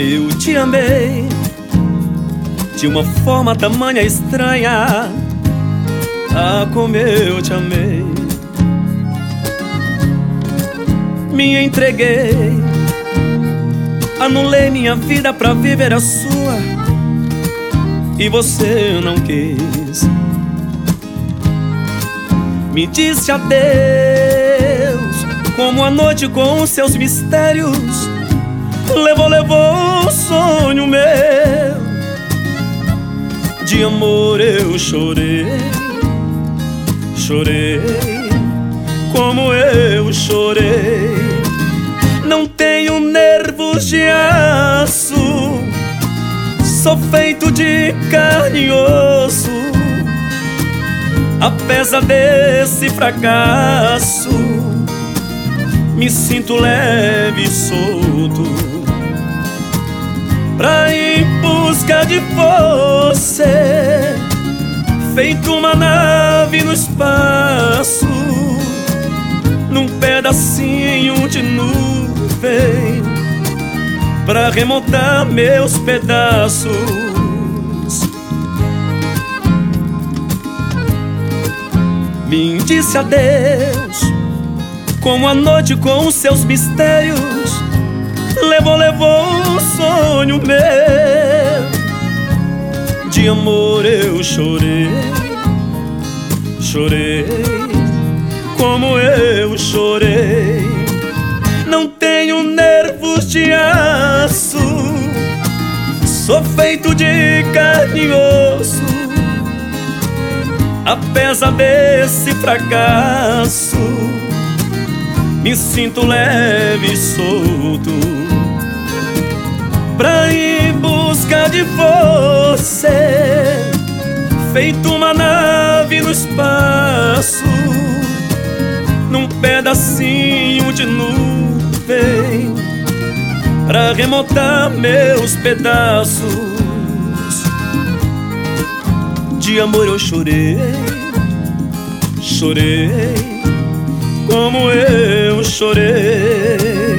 Eu te amei de uma forma tamanha estranha, ah, como eu te amei. Me entreguei, anulei minha vida pra viver a sua, e você não quis. Me disse adeus, como a noite com os seus mistérios levou um sonho meu. De amor eu chorei, chorei, como eu chorei. Não tenho nervos de aço, sou feito de carne e osso. Apesar desse fracasso, me sinto leve e solto pra ir em busca de você, feito uma nave no espaço, num pedacinho de nuvem, pra remontar meus pedaços. Me disse adeus, como a noite com os seus mistérios levou um sonho meu. De amor eu chorei, chorei, como eu chorei. Não tenho nervos de aço, sou feito de carne e osso. Apesar desse fracasso, me sinto leve e solto pra ir em busca de você, feito uma nave no espaço, num pedacinho de nuvem, pra remontar meus pedaços. De amor eu chorei, chorei, como eu chorei.